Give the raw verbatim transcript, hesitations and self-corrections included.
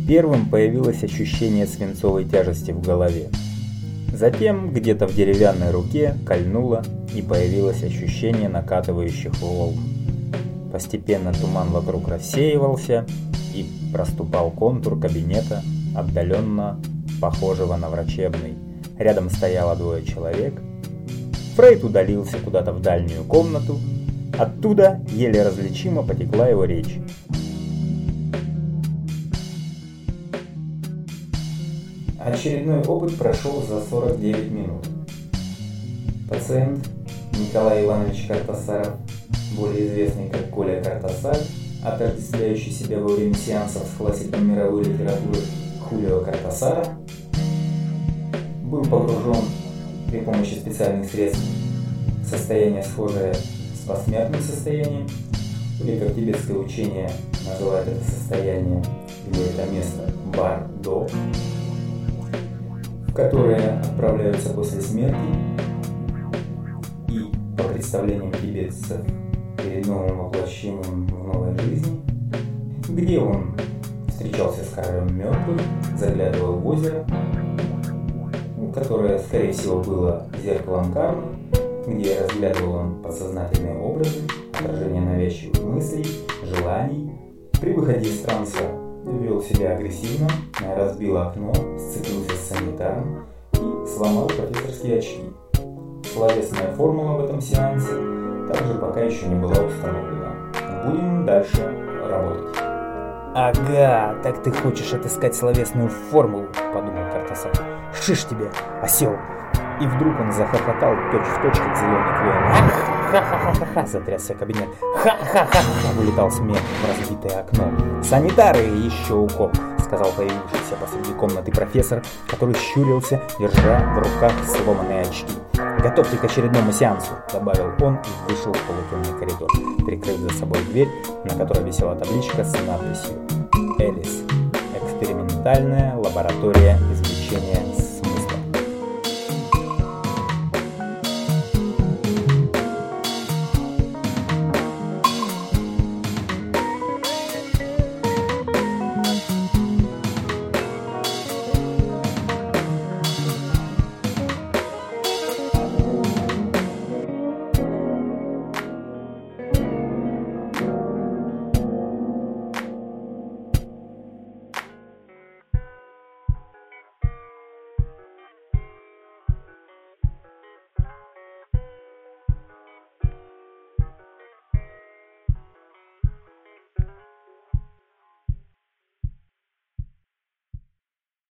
Первым появилось ощущение свинцовой тяжести в голове. Затем где-то в деревянной руке кольнуло и появилось ощущение накатывающих волн. Постепенно туман вокруг рассеивался и проступал контур кабинета, отдаленно похожего на врачебный. Рядом стояло двое человек. Фрейд удалился куда-то в дальнюю комнату. Оттуда еле различимо потекла его речь. Очередной опыт прошел за сорок девять минут. Пациент Николай Иванович Картасаров, более известный как Коля Картасар, отождествляющий себя во время сеансов с классиком мировой литературы Хулио Кортасара, был погружен при помощи специальных средств в состояние, схожее с посмертным состоянием, или, как тибетское учение называет это состояние или это место, бар-до, в которое отправляются после смерти и, по представлениям тибетцев, перед новым воплощением в новой жизни, где он встречался с королем мертвых, заглядывал в озеро, которое, скорее всего, было зеркалом кармы, где разглядывал он подсознательные образы, отражение навязчивых мыслей, желаний. При выходе из транса вел себя агрессивно, разбил окно, сцепился с санитаром и сломал профессорские очки. Словесная формула в этом сеансе также пока еще не была установлена. Будем дальше работать. «Ага, так ты хочешь отыскать словесную формулу», — подумал Картасар. «Шиш тебе, осел!» И вдруг он захохотал точь-в-точь, как зеленый клоун. «Ха-ха-ха-ха-ха!» — затрясся кабинет. «Ха-ха-ха-ха!» — вылетал смех в разбитое окно. «Санитары, еще укоп!» — сказал появившийся посреди комнаты профессор, который щурился, держа в руках сломанные очки. «Готовьте к очередному сеансу», — добавил он и вышел в полутемный коридор, прикрыв за собой дверь, на которой висела табличка с надписью «Элис. Экспериментальная лаборатория извлечения